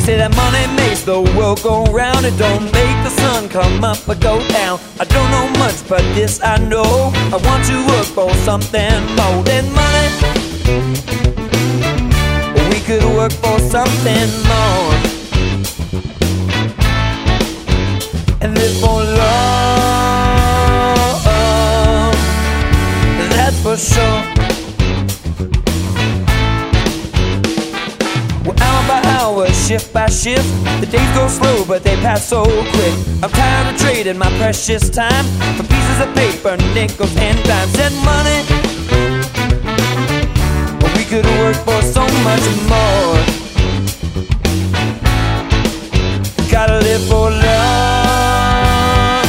Say that money makes the world go round. It don't make the sun come up or go down. I don't know much, but this I know. I want to work for something more than money. We could work for something more and live for love, that's for sure. Well, hour by hour, shift by shift, the days go slow but they pass so quick. I'm tired of trading my precious time for pieces of paper, nickels and dimes. And money, we could work for so much more. Gotta live for love,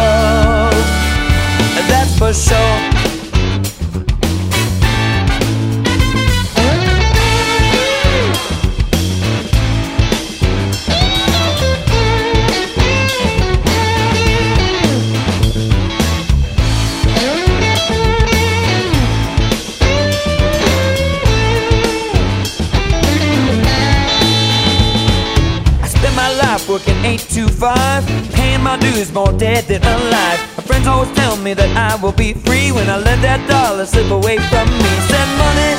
that's for sure. Working 8 to 5, paying my dues, more dead than alive. My friends always tell me that I will be free when I let that dollar slip away from me. Said money,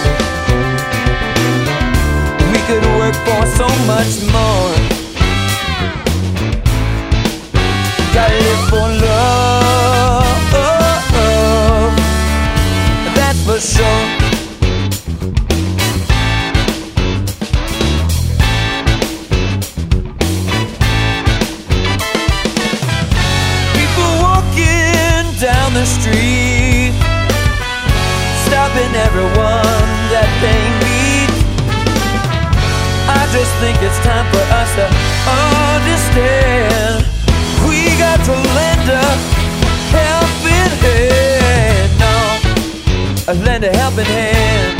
we could work for so much more. Gotta live for love, that's for sure. Down the street, stopping everyone that they meet. I just think it's time for us to understand we got to lend a helping hand. No, lend a helping hand.